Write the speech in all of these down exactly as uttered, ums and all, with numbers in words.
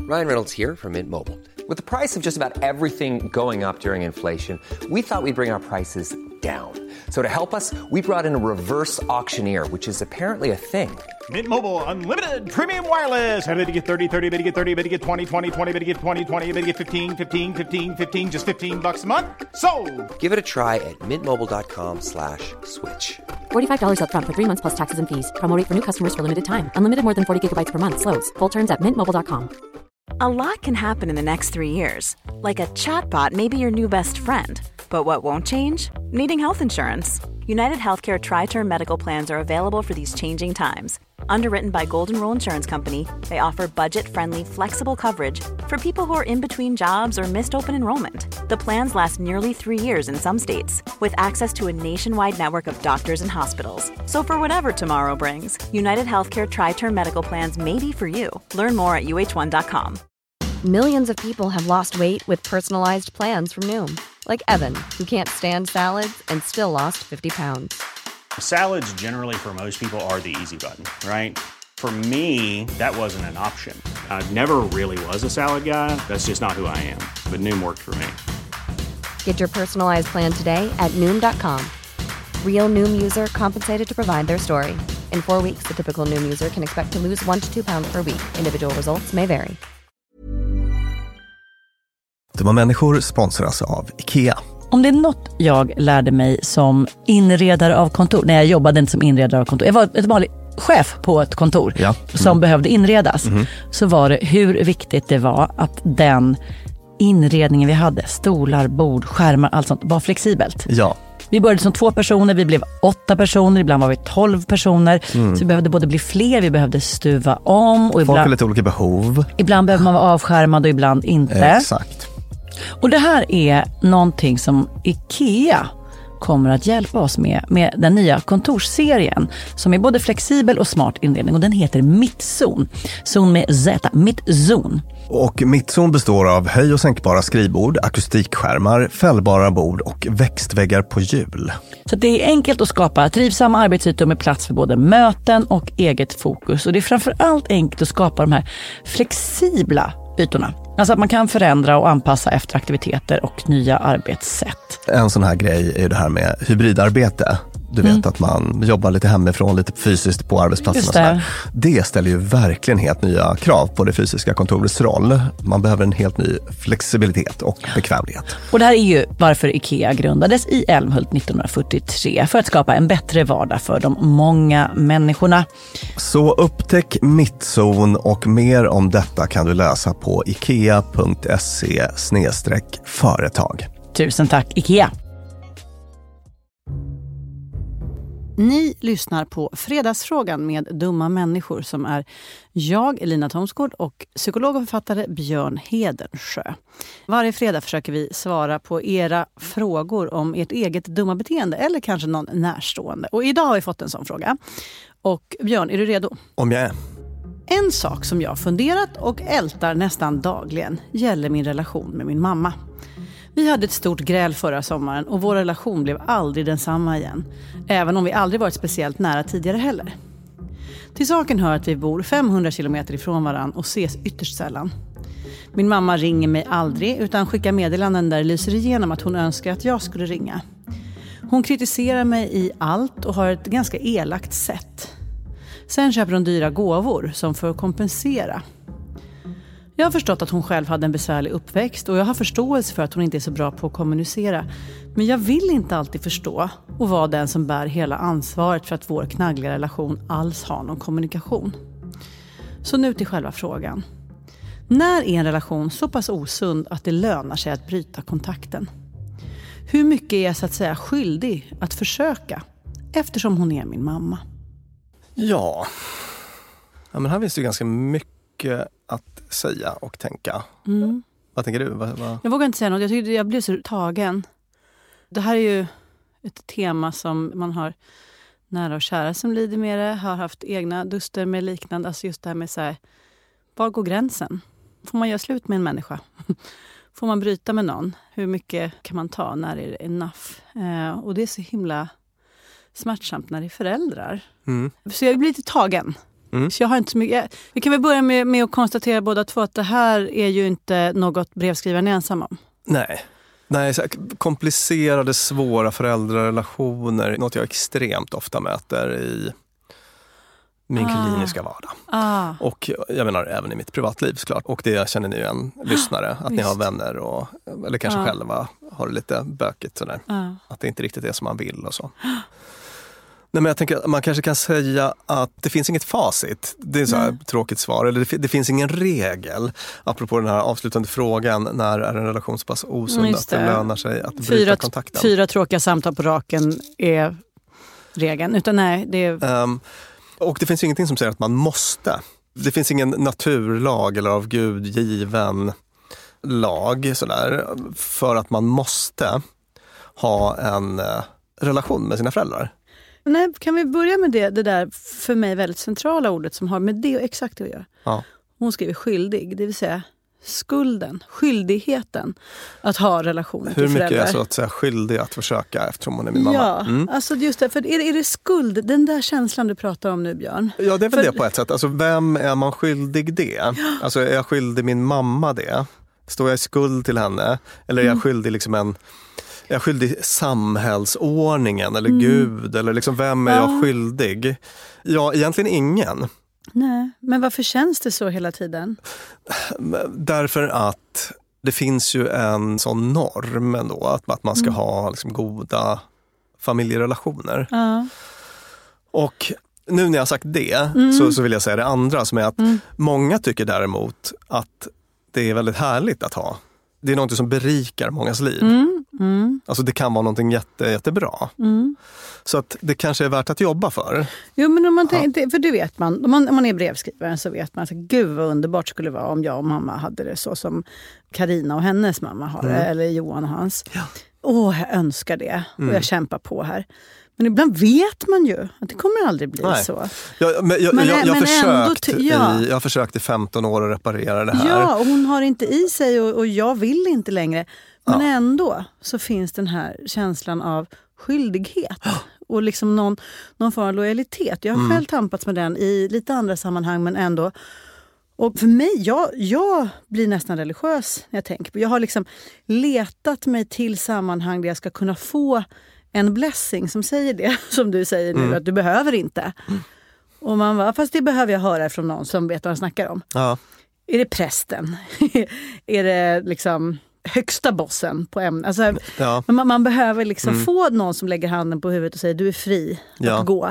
Ryan Reynolds here from Mint Mobile. With the price of just about everything going up during inflation, we thought we'd bring our prices down. So to help us, we brought in a reverse auctioneer, which is apparently a thing. Mint Mobile Unlimited Premium Wireless. How to get thirty, thirty, how to get thirty, how to get twenty, twenty, twenty, how to get twenty, twenty, how to get fifteen, fifteen, fifteen, fifteen, just fifteen bucks a month? Sold! Give it a try at mintmobile.com slash switch. forty-five dollars up front for three months plus taxes and fees. Promo rate for new customers for limited time. Unlimited more than forty gigabytes per month. Slows full terms at mint mobile dot com. A lot can happen in the next three years. Like a chatbot may be your new best friend. But what won't change? Needing health insurance. United Healthcare Tri-Term Medical Plans are available for these changing times. Underwritten by Golden Rule Insurance Company, they offer budget-friendly, flexible coverage for people who are in between jobs or missed open enrollment. The plans last nearly three years in some states, with access to a nationwide network of doctors and hospitals. So for whatever tomorrow brings, United Healthcare Tri-Term Medical Plans may be for you. Learn more at U H one dot com. Millions of people have lost weight with personalized plans from Noom. Like Evan, who can't stand salads and still lost fifty pounds. Salads generally for most people are the easy button, right? For me, that wasn't an option. I never really was a salad guy. That's just not who I am. But Noom worked for me. Get your personalized plan today at Noom dot com. Real Noom user compensated to provide their story. In four weeks, the typical Noom user can expect to lose one to two pounds per week. Individual results may vary. Dumma människor sponsras av IKEA. Om det är något jag lärde mig som inredare av kontor, när jag jobbade inte som inredare av kontor, jag var ett vanligt chef på ett kontor ja. mm. som behövde inredas, mm. så var det hur viktigt det var att den inredningen vi hade, stolar, bord, skärmar, allt sånt, var flexibelt. Ja. Vi började som två personer, vi blev åtta personer, ibland var vi tolv personer. Mm. Så vi behövde både bli fler, vi behövde stuva om. Och folk ibland, har lite olika behov. Ibland behöver man vara avskärmad och ibland inte. Exakt. Och det här är någonting som IKEA kommer att hjälpa oss med, med den nya kontorsserien som är både flexibel och smart inredning, och den heter Mittzon. Zon med Z, Mittzon. Och Mittzon består av höj- och sänkbara skrivbord, akustikskärmar, fällbara bord och växtväggar på hjul. Så det är enkelt att skapa trivsamma arbetsytor med plats för både möten och eget fokus. Och det är framförallt enkelt att skapa de här flexibla ytorna. Alltså att man kan förändra och anpassa efter aktiviteter och nya arbetssätt. En sån här grej är ju det här med hybridarbete. Du vet mm. att man jobbar lite hemifrån, lite fysiskt på arbetsplatsen. Och sådär. Det ställer ju verkligen helt nya krav på det fysiska kontorets roll. Man behöver en helt ny flexibilitet och bekvämlighet. Och det här är ju varför IKEA grundades i Älmhult nittonhundrafyrtiotre. För att skapa en bättre vardag för de många människorna. Så upptäck Mittzon, och mer om detta kan du läsa på ikea punkt se slash företag. Tusen tack IKEA! Ni lyssnar på Fredagsfrågan med dumma människor, som är jag, Elina Thomsgård, och psykolog och författare Björn Hedensjö. Varje fredag försöker vi svara på era frågor om ert eget dumma beteende eller kanske någon närstående. Och idag har vi fått en sån fråga. Och Björn, är du redo? Om jag är. En sak som jag funderat och ältar nästan dagligen gäller min relation med min mamma. Vi hade ett stort gräl förra sommaren och vår relation blev aldrig densamma igen. Även om vi aldrig varit speciellt nära tidigare heller. Till saken hör att vi bor femhundra kilometer ifrån varann och ses ytterst sällan. Min mamma ringer mig aldrig utan skickar meddelanden där det lyser igenom att hon önskar att jag skulle ringa. Hon kritiserar mig i allt och har ett ganska elakt sätt. Sen köper hon dyra gåvor som för att kompensera. Jag har förstått att hon själv hade en besvärlig uppväxt och jag har förståelse för att hon inte är så bra på att kommunicera. Men jag vill inte alltid förstå och vara den som bär hela ansvaret för att vår knaggliga relation alls har någon kommunikation. Så nu till själva frågan. När är en relation så pass osund att det lönar sig att bryta kontakten? Hur mycket är jag så att säga skyldig att försöka eftersom hon är min mamma? Ja, ja men här finns det ju ganska mycket att säga och tänka. Mm. Vad tänker du? Vad, vad? Jag vågar inte säga något. Jag tyckte jag blev så tagen. Det här är ju ett tema som man har nära och kära som lider med det. Har haft egna duster med liknande. Alltså just det här med så här, var går gränsen? Får man göra slut med en människa? Får man bryta med någon? Hur mycket kan man ta? När är det enough? Eh, och det är så himla smärtsamt när det är föräldrar. Mm. Så jag blir lite tagen. Mm. Så jag har inte så mycket. Vi kan väl börja med, med att konstatera båda två att det här är ju inte något brevskrivaren är ensam om. Nej. Nej, så komplicerade, svåra föräldrarelationer, något jag extremt ofta möter i min ah. kliniska vardag. Ah. Och jag menar även i mitt privatliv såklart. Och det känner ni ju en lyssnare, att ni har vänner och, eller kanske ah. själva har det lite bökigt sådär. Ah. Att det inte riktigt är som man vill och så. Nej, men jag tänker att man kanske kan säga att det finns inget facit. Det är så här tråkigt svar. Eller det, det finns ingen regel. Apropå den här avslutande frågan, när är en relation så pass osund att det lönar sig att bryta fyra, kontakten? Fyra tråkiga samtal på raken är regeln. Utan nej, det är... Um, och det finns ingenting som säger att man måste. Det finns ingen naturlag eller av Gud given lag sådär, för att man måste ha en uh, relation med sina föräldrar. Nej, kan vi börja med det, det där för mig väldigt centrala ordet som har med det och exakt att göra. Ja. Hon skriver skyldig, det vill säga skulden, skyldigheten att ha relationer till föräldrar. Hur mycket är så att säga skyldig att försöka eftersom hon är min mamma? Ja, mm. alltså just det, för är det, är det skuld, den där känslan du pratar om nu, Björn? Ja, det är väl för... det på ett sätt. Alltså vem är man skyldig det? Ja. Alltså är jag skyldig min mamma det? Står jag i skuld till henne? Eller är jag mm. skyldig liksom en... Är jag skyldig samhällsordningen eller mm. Gud? Eller liksom, vem är ja. jag skyldig? Ja, egentligen ingen. Nej, men varför känns det så hela tiden? Därför att det finns ju en sån norm ändå, att, att man ska mm. ha liksom, goda familjerelationer. Ja. Och nu när jag har sagt det mm. så, så vill jag säga det andra, som är att mm. många tycker däremot att det är väldigt härligt att ha. Det är något som berikar mångas liv. Mm, mm. Alltså det kan vara någonting jätte, jättebra. Mm. Så att det kanske är värt att jobba för. Jo, men om man tänker, för det vet man. Om man, om man är brevskrivare så vet man att gud vad underbart skulle det vara om jag och mamma hade det så som Karina och hennes mamma har det. Mm. Eller Johan och hans. Ja. Åh, jag önskar det. Mm. Och jag kämpar på här. Men ibland vet man ju att det kommer aldrig bli Nej. så. Jag, men jag, men, jag, jag, men försökt ändå, ja. i, jag har försökt i femton år att reparera det här. Ja, och hon har inte i sig och, och jag vill inte längre. Men ja. ändå så finns den här känslan av skyldighet. Och liksom någon, någon form av lojalitet. Jag har mm. själv tampats med den i lite andra sammanhang, men ändå. Och för mig, jag, jag blir nästan religiös när jag tänker på. Jag har liksom letat mig till sammanhang där jag ska kunna få en blessing som säger det, som du säger nu, mm. att du behöver inte. Mm. Och man bara, fast det behöver jag höra från någon som vet vad han snackar om. Ja. Är det prästen? Är det liksom högsta bossen på ämnet? Alltså, ja. man, man behöver liksom mm. få någon som lägger handen på huvudet och säger du är fri ja. att gå.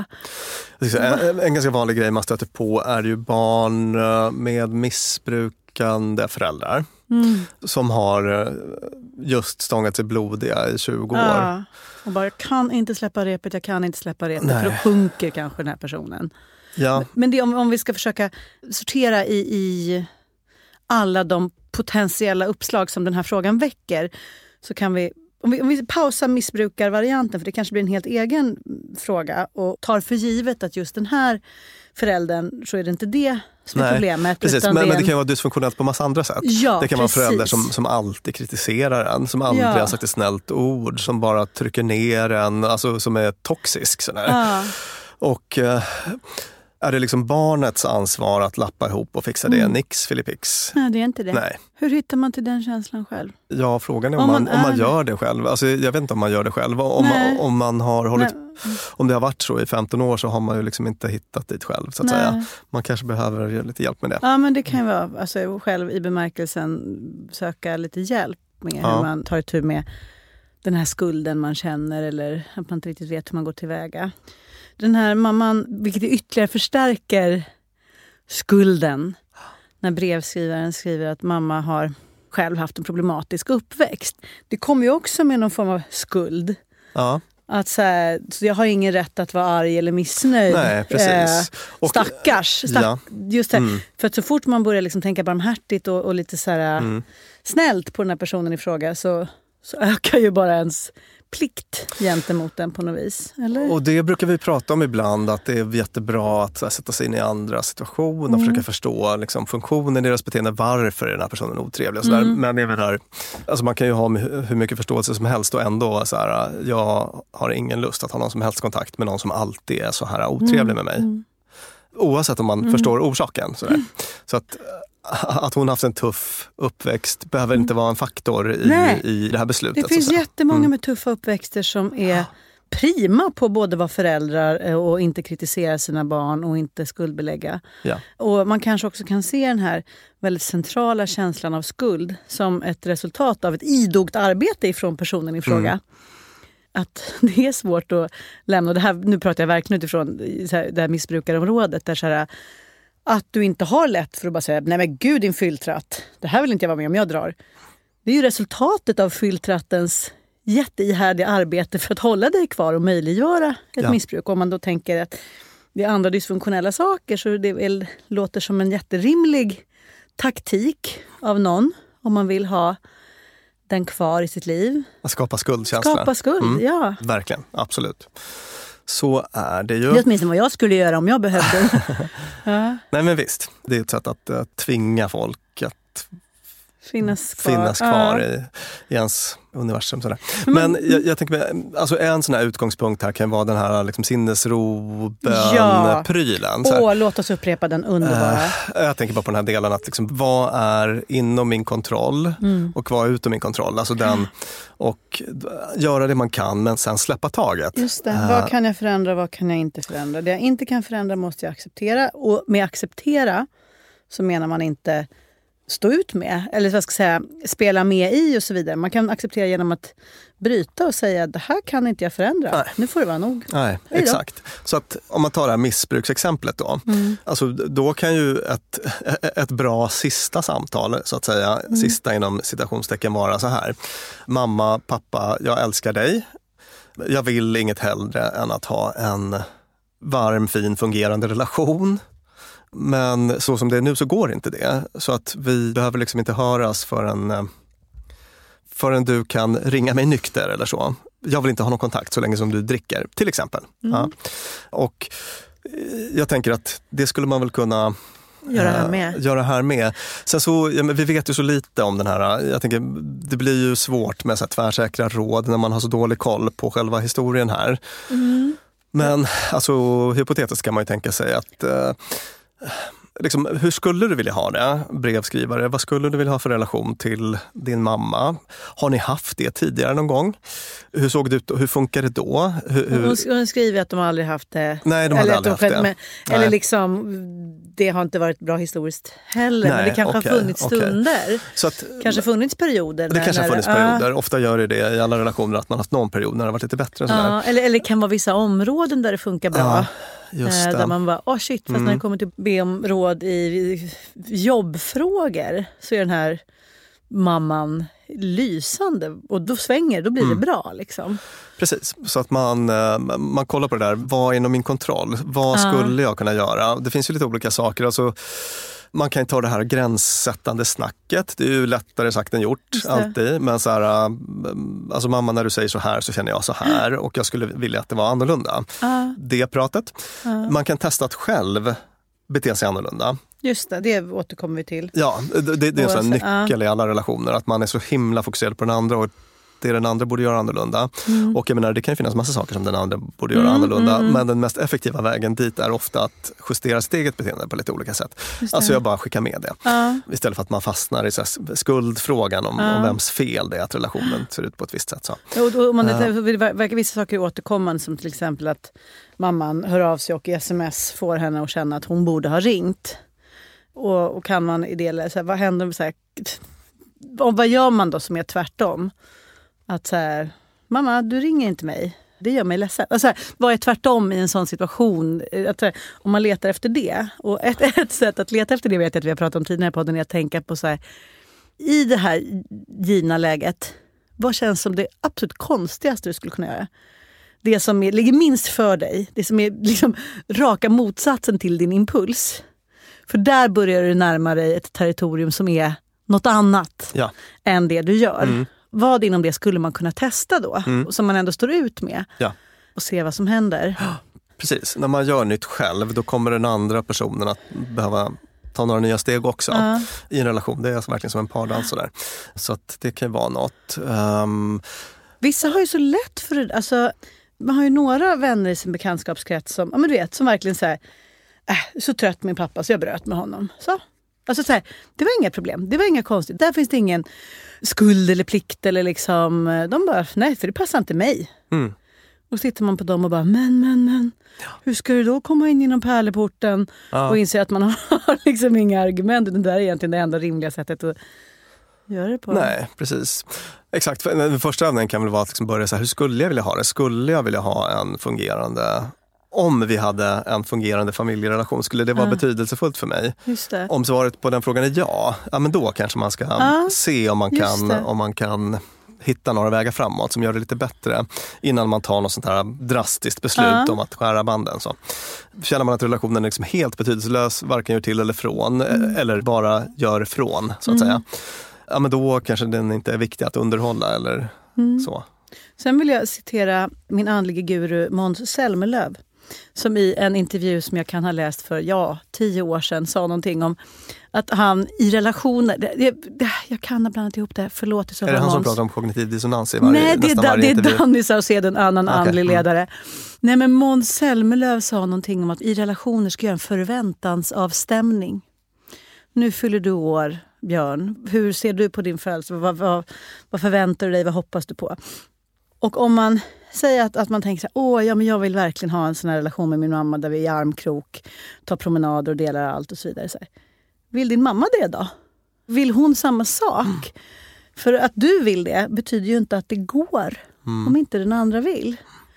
En, en ganska vanlig grej man stöter på är ju barn med missbrukande föräldrar. Mm. Som har just stångat sig blodiga i tjugo år. Ja. Och bara, jag kan inte släppa repet, jag kan inte släppa repet. Nej. För då sjunker kanske den här personen. Ja. Men det, om, om vi ska försöka sortera i, i alla de potentiella uppslag som den här frågan väcker, så kan vi, om vi, om vi pausar missbrukarvarianten, för det kanske blir en helt egen fråga, och tar för givet att just den här föräldern, så är det inte det som är Nej, problemet. Precis, utan men det, det, en... det kan vara dysfunktionellt på massa andra sätt. Ja, det kan precis. vara föräldrar som, som alltid kritiserar en, som aldrig ja. har sagt ett snällt ord, som bara trycker ner en, alltså som är toxisk. Sådär. Ja. Och eh, är det liksom barnets ansvar att lappa ihop och fixa det? Mm. Nix, Filipix. Nej, det är inte det. Nej. Hur hittar man till den känslan själv? Ja, frågan är om, om man, man, om man gör det själv. Alltså, jag vet inte om man gör det själv. Om, om man har hållit... Nej. Om det har varit så i femton år, så har man ju liksom inte hittat dit själv, så att säga. Man kanske behöver lite hjälp med det. Ja, men det kan ju vara, alltså, själv i bemärkelsen söka lite hjälp med ja. hur man tar itu med den här skulden man känner, eller att man inte riktigt vet hur man går tillväga. Den här mamman, vilket ytterligare förstärker skulden, när brevskrivaren skriver att mamma har själv haft en problematisk uppväxt. Det kommer ju också med någon form av skuld. Ja. Att så, här, så jag har ingen rätt att vara arg eller missnöjd. Nej, precis. Eh, och, stackars. Stack, ja. Just det. Mm. För att så fort man börjar liksom tänka barmhärtigt och, och lite så här, mm. snällt på den här personen i fråga, så, så ökar ju bara ens plikt gentemot den på något vis. Eller? Och det brukar vi prata om ibland, att det är jättebra att här, sätta sig in i andra situationer och mm. försöka förstå liksom, funktionen i deras beteende, varför är den här personen otrevlig och sådär. Mm. Men även här, alltså man kan ju ha hur mycket förståelse som helst och ändå så här, jag har ingen lust att ha någon som helst kontakt med någon som alltid är så här otrevlig mm. med mig. Mm. Oavsett om man Mm. förstår orsaken. Sådär. Mm. Så att, att hon haft en tuff uppväxt behöver inte vara en faktor i, i det här beslutet. Det finns så jättemånga mm. med tuffa uppväxter som är prima på både vara föräldrar och inte kritisera sina barn och inte skuldbelägga. Ja. Och man kanske också kan se den här väldigt centrala känslan av skuld som ett resultat av ett idogt arbete ifrån personen i fråga. Mm. Att det är svårt att lämna. Det här, nu pratar jag verkligen utifrån så här, det här missbrukarområdet. Där så här, att du inte har lätt för att bara säga nej men gud din fylltratt. Det här vill inte jag vara med om jag drar. Det är ju resultatet av fylltrattens jätteihärdiga arbete för att hålla dig kvar och möjliggöra ett ja. missbruk. Om man då tänker att det är andra dysfunktionella saker så det väl låter som en jätterimlig taktik av någon om man vill ha den kvar i sitt liv. Att skapa skuldkänsla. Skapa skuld, mm. ja. Verkligen, absolut. Så är det ju. Det är åtminstone vad jag skulle göra om jag behövde. ja. Nej men visst, det är ett sätt att uh, tvinga folk att finnas kvar, finnas kvar ja. i, i ens universum. Sådär. Men, Men jag, jag tänker, alltså en sån här utgångspunkt här kan vara den här liksom sinnesro-bön-prylen. Ja. Åh, låt oss upprepa den underbara. Uh, jag tänker bara på den här delen att liksom, vad är inom min kontroll mm. och vad är utom min kontroll. Alltså den, och göra det man kan men sen släppa taget. Just det, uh, vad kan jag förändra, vad kan jag inte förändra? Det jag inte kan förändra måste jag acceptera. Och med acceptera så menar man inte stå ut med, eller vad ska jag säga, spela med i och så vidare. Man kan acceptera genom att bryta och säga det här kan inte jag förändra. Nej. Nu får det vara nog. Nej, exakt. Så att om man tar det här missbruksexemplet då, mm. alltså då kan ju ett, ett bra sista samtal, så att säga, mm. sista inom citationstecken vara så här. Mamma, pappa, jag älskar dig. Jag vill inget hellre än att ha en varm, fin, fungerande relation. Men så som det är nu så går inte det. Så att vi behöver liksom inte höras förrän, förrän du kan ringa mig nykter eller så. Jag vill inte ha någon kontakt så länge som du dricker, till exempel. Mm. Ja. Och jag tänker att det skulle man väl kunna göra här med. Äh, göra här med. Sen så, ja, men vi vet ju så lite om den här. Jag tänker, det blir ju svårt med så här tvärsäkra råd när man har så dålig koll på själva historien här. Mm. Men alltså, hypotetiskt kan man ju tänka sig att eh, liksom, hur skulle du vilja ha det, brevskrivare? Vad skulle du vilja ha för relation till din mamma? Har ni haft det tidigare någon gång? Hur såg det ut? Hur funkar det då? Hur, hur... Hon skriver att de aldrig haft det. Nej, de hade aldrig haft det. Med, eller liksom, det har inte varit bra historiskt heller. Nej, men det kanske okay, har funnits stunder. Okay. Så att, kanske funnits perioder. Det kanske har funnits perioder. Uh, Ofta gör det i alla relationer att man har haft någon period när det har varit lite bättre. Uh, eller, eller kan vara vissa områden där det funkar bra. Uh. Just det. Där man bara, åh oh shit, fast mm. när det kommer till att be om råd i jobbfrågor så är den här mamman lysande och då svänger, då blir mm. det bra liksom. Precis, så att man, man kollar på det där, vad är inom min kontroll? Vad ah. skulle jag kunna göra? Det finns ju lite olika saker, alltså man kan ta det här gränssättande snacket. Det är ju lättare sagt än gjort, alltid. Men så här, alltså mamma, när du säger så här så känner jag så här. Och jag skulle vilja att det var annorlunda. Uh. Det pratet. Uh. Man kan testa att själv bete sig annorlunda. Just det, det återkommer vi till. Ja, det, det, det är en sån nyckel uh. i alla relationer. Att man är så himla fokuserad på den andra och det den andra borde göra annorlunda. Mm. Och jag menar, det kan ju finnas massa saker som den andra borde göra mm, annorlunda. Mm. Men den mest effektiva vägen dit är ofta att justera sitt eget beteende på lite olika sätt. Alltså jag bara skickar med det. Ja. Istället för att man fastnar i så här skuldfrågan om, ja. om vems fel det är att relationen ser ut på ett visst sätt. Så. Och då, man, ja. Det verkar vissa saker återkommande, som till exempel att mamman hör av sig och i sms får henne att känna att hon borde ha ringt. Och, och kan man i det, så här, vad händer så här, och vad gör man då som är tvärtom? Att så här, mamma, du ringer inte mig. Det gör mig ledsen. Alltså, vad är tvärtom i en sån situation? Att, här, om man letar efter det. Och ett, ett sätt att leta efter det vet jag att vi har pratat om tidigare på podden är att tänka på så här, i det här givna läget, vad känns som det absolut konstigaste du skulle kunna göra? Det som är, ligger minst för dig. Det som är liksom raka motsatsen till din impuls. För där börjar du närma dig ett territorium som är något annat ja. än det du gör. Mm. Vad inom det skulle man kunna testa då? Mm. Som man ändå står ut med. Ja. Och se vad som händer. Precis, när man gör nytt själv då kommer den andra personen att behöva ta några nya steg också. Ja. I en relation, det är alltså verkligen som en pardans sådär. Så att det kan vara något. Um... Vissa har ju så lätt för det. Alltså, man har ju några vänner i sin bekantskapskrets som, ja, men du vet, som verkligen säger äh, så trött min pappa så jag bröt med honom. Så. Alltså så här, det var inga problem. Det var inga konstigt. Där finns det ingen skuld eller plikt eller liksom. De bara, nej, för det passar inte mig. Mm. Och sitter man på dem och bara, men, men, men. Ja. Hur ska du då komma in genom pärleporten ja. och inse att man har liksom inga argument. Det där är egentligen det enda rimliga sättet att göra det på. Nej, precis. Exakt. Den första övningen kan väl vara att liksom börja så här, hur skulle jag vilja ha det? Skulle jag vilja ha en fungerande... Om vi hade en fungerande familjerelation, skulle det vara ja. betydelsefullt för mig? Just det. Om svaret på den frågan är ja, ja men då kanske man ska ja. se om man, kan, om man kan hitta några vägar framåt som gör det lite bättre innan man tar något sånt här drastiskt beslut ja. om att skära banden. Så. Känner man att relationen är liksom helt betydelselös, varken gör till eller från, mm. eller bara gör från, så att mm. säga. Ja, men då kanske den inte är viktig att underhålla eller mm. så. Sen vill jag citera min andlige guru Måns Zelmerlöw. Som i en intervju som jag kan ha läst för, ja, tio år sedan sa någonting om att han i relationer, det, det, jag kan ha blandat ihop det, förlåt. Så är det han Måns. som pratar om kognitiv dissonans i varje, Nej, det är, da, det är Danny Saucedo, en annan okay. andlig ledare. Mm. Nej, men Måns Zelmerlöw sa någonting om att i relationer ska göra en förväntansavstämning. Nu fyller du år, Björn. Hur ser du på din födelse? Vad, vad, vad förväntar du dig? Vad hoppas du på? Och om man säger att, att man tänker så här, åh, ja, men jag vill verkligen ha en sån här relation med min mamma där vi är i armkrok, tar promenader och delar allt och så vidare. Så här. Vill din mamma det då? Vill hon samma sak? Mm. För att du vill det betyder ju inte att det går mm. om inte den andra vill.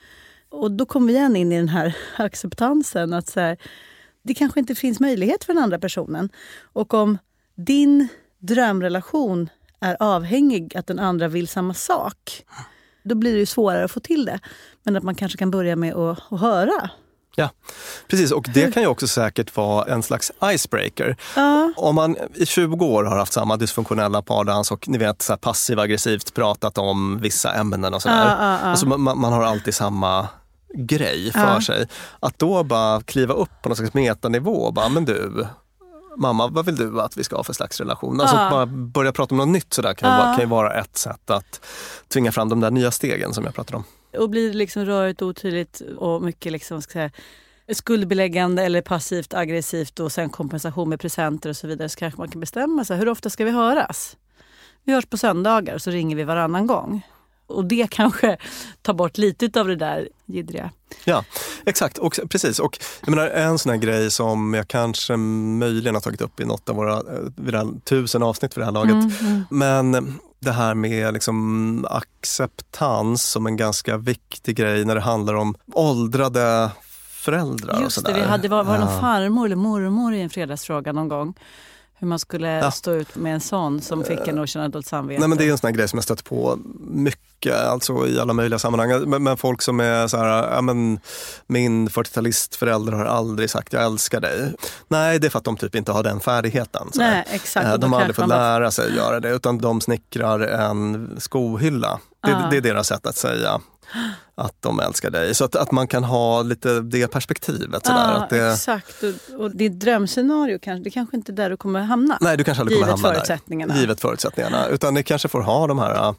Och då kommer vi igen in i den här acceptansen att så här, det kanske inte finns möjlighet för den andra personen. Och om din drömrelation är avhängig att den andra vill samma sak, då blir det ju svårare att få till det. Men att man kanske kan börja med att, att höra. Ja, precis. Och det kan ju också säkert vara en slags icebreaker. Ja. Om man i tjugo år har haft samma dysfunktionella pardans och ni vet så här passiv-aggressivt pratat om vissa ämnen och sådär. Ja, ja, ja. Alltså man, man har alltid samma grej för ja. sig. Att då bara kliva upp på någon slags metanivå och bara, men du... Mamma, vad vill du att vi ska ha för slags relation? Alltså att bara börja prata om något nytt sådär kan, ja. kan ju vara ett sätt att tvinga fram de där nya stegen som jag pratade om. Och blir det liksom rörigt, otydligt och mycket liksom, ska säga, skuldbeläggande eller passivt aggressivt och sen kompensation med presenter och så vidare, så kanske man kan bestämma sig. Hur ofta ska vi höras? Vi hörs på söndagar och så ringer vi varannan gång. Och det kanske tar bort lite av det där jiddriga. Ja, exakt. Och, precis. Och jag menar, en sån här grej som jag kanske möjligen har tagit upp i något av våra vid tusen avsnitt för det här laget. Mm, mm. Men det här med liksom acceptans som en ganska viktig grej när det handlar om åldrade föräldrar. Just och det, vi hade var, var det någon farmor eller mormor i en fredagsfråga någon gång. Hur man skulle ja. stå ut med en sån som fick en att känna dåligt samvete. Nej, men det är en sån här grej som jag stött på mycket, alltså i alla möjliga sammanhang. Men, men folk som är så här, ja men min fyrtiotalistförälder har aldrig sagt jag älskar dig. Nej, det är för att de typ inte har den färdigheten. Så Nej, exakt. De har aldrig fått lära bara... sig att göra det, utan de snickrar en skohylla. Det, ah. det är deras sätt att säga att de älskar dig. Så att, att man kan ha lite det perspektivet. Sådär, ja, att det... exakt. Och, och ditt drömscenario kanske, det kanske inte är där du kommer hamna. Nej, du kanske aldrig kommer hamna förutsättningarna. där. Givet förutsättningarna. Utan ni kanske får ha de här...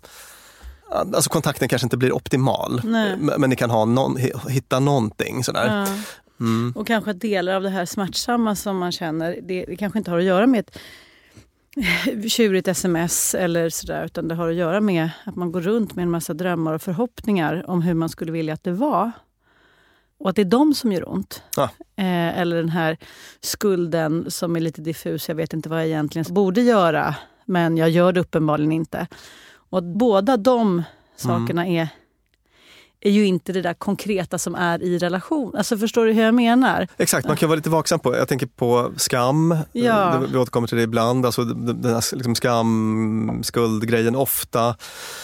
Alltså kontakten kanske inte blir optimal. Nej. Men ni kan ha någon, hitta någonting sådär. Ja. Mm. Och kanske delar av det här smärtsamma som man känner, det, det kanske inte har att göra med ett tjurigt sms eller sådär, utan det har att göra med att man går runt med en massa drömmar och förhoppningar om hur man skulle vilja att det var. Och att det är de som gör ont. Ja. Eh, eller den här skulden som är lite diffus, jag vet inte vad jag egentligen borde göra, men jag gör det uppenbarligen inte. Och att båda de sakerna mm. är är ju inte det där konkreta som är i relation. Alltså förstår du hur jag menar? Exakt, man kan vara lite vaksam på, jag tänker på skam. Ja. Vi återkommer till det ibland. Alltså den här liksom skam, skuldgrejen ofta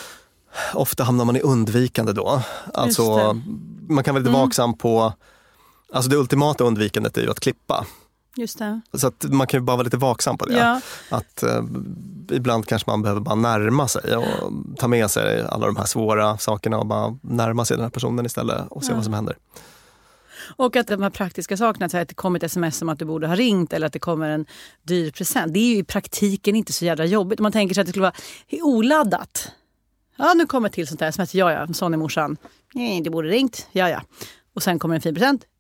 ofta hamnar man i undvikande då. Alltså man kan vara lite mm. vaksam på, alltså det ultimata undvikandet är ju att klippa. Just det. Så att man kan ju bara vara lite vaksam på det. Ja. Att eh, ibland kanske man behöver bara närma sig och ta med sig alla de här svåra sakerna och bara närma sig den här personen istället och se ja. vad som händer. Och att de här praktiska sakerna, att det kommer ett sms om att du borde ha ringt eller att det kommer en dyr present, det är ju i praktiken inte så jävla jobbigt. Man tänker sig att det skulle vara oladdat. Ja, nu kommer ett till sånt här sms. Ja, ja, sån är morsan. Nej, det borde ringt. Ja, ja. Och sen kommer en fin present.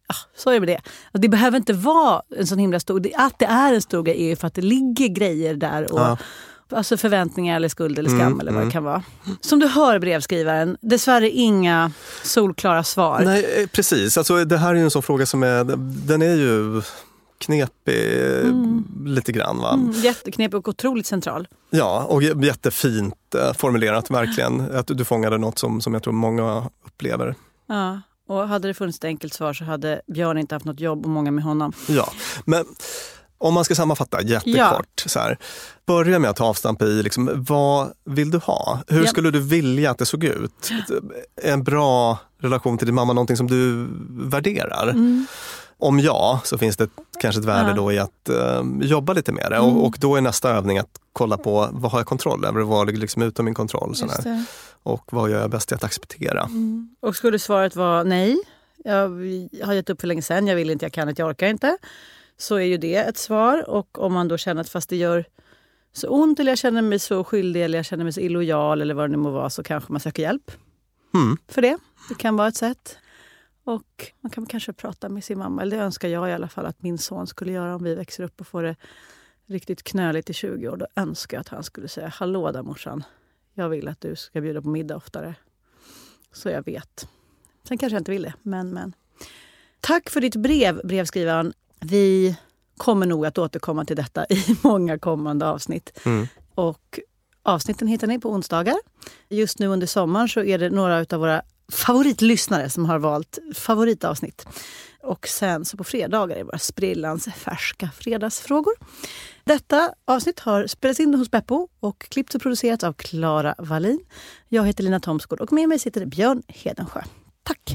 Ja, så är det med det. Att det behöver inte vara en sån himla stor... Att det är en stor grej är för att det ligger grejer där. Och, ja. Alltså förväntningar eller skuld eller skam mm, eller vad mm. det kan vara. Som du hör brevskrivaren, dessvärre inga solklara svar. Nej, precis. Alltså, det här är ju en sån fråga som är... Den är ju knepig mm. lite grann, va? Mm, jätteknepig och otroligt central. Ja, och jättefint eh, formulerat verkligen. Att du fångade något som, som jag tror många upplever. Ja. Och hade det funnits ett enkelt svar så hade Björn inte haft något jobb och många med honom. Ja, men om man ska sammanfatta jättekort. Ja. Så här, börja med att ta avstamp i liksom, vad vill du ha? Hur ja. skulle du vilja att det såg ut? En bra relation till din mamma, någonting som du värderar. Mm. Om ja, så finns det kanske ett värde ja. då i att uh, jobba lite med det. Mm. Och, och då är nästa övning att kolla på vad har jag kontroll över? Vad ligger liksom utom min kontroll? Sån här. Och vad gör jag bäst i att acceptera? Mm. Och skulle svaret vara nej, jag har gett upp för länge sedan, jag vill inte, jag kan inte, jag orkar inte. Så är ju det ett svar. Och om man då känner att fast det gör så ont eller jag känner mig så skyldig eller jag känner mig så illojal eller vad det nu må vara, så kanske man söker hjälp mm. för det. Det kan vara ett sätt. Och man kan kanske prata med sin mamma, eller det önskar jag i alla fall att min son skulle göra om vi växer upp och får det riktigt knöligt i tjugo år. Då önskar jag att han skulle säga, hallå där morsan, jag vill att du ska bjuda på middag oftare. Så jag vet. Sen kanske jag inte vill det, men men. Tack för ditt brev, brevskrivaren. Vi kommer nog att återkomma till detta i många kommande avsnitt. Mm. Och avsnitten hittar ni på onsdagar. Just nu under sommaren så är det några av våra favoritlyssnare som har valt favoritavsnitt. Och sen så på fredagar är våra sprillans färska fredagsfrågor. Detta avsnitt har spelats in hos Beppo och klippts och producerats av Clara Wallin. Jag heter Lina Thomsgård och med mig sitter Björn Hedensjö. Tack!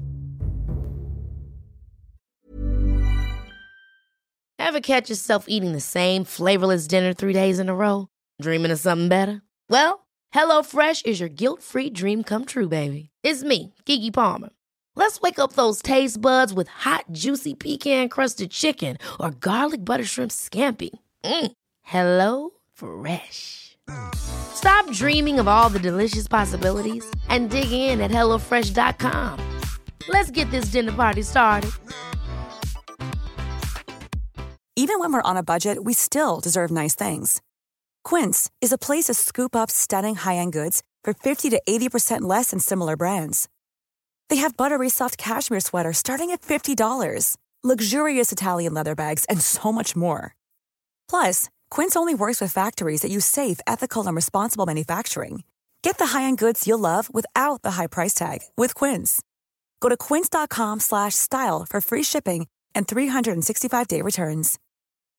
Ever catch yourself eating the same flavorless dinner three days in a row? Dreaming of something better? Well, HelloFresh is your guilt-free dream come true, baby. It's me, Keke Palmer. Let's wake up those taste buds with hot, juicy pecan-crusted chicken or garlic butter shrimp scampi. Mm. Hello Fresh. Stop dreaming of all the delicious possibilities and dig in at hello fresh dot com. Let's get this dinner party started. Even when we're on a budget, we still deserve nice things. Quince is a place to scoop up stunning high-end goods for fifty to eighty percent less than similar brands. They have buttery soft cashmere sweaters starting at fifty dollars, luxurious Italian leather bags, and so much more. Plus, Quince only works with factories that use safe, ethical, and responsible manufacturing. Get the high-end goods you'll love without the high price tag with Quince. Go to quince dot com slash style for free shipping and three sixty-five day returns.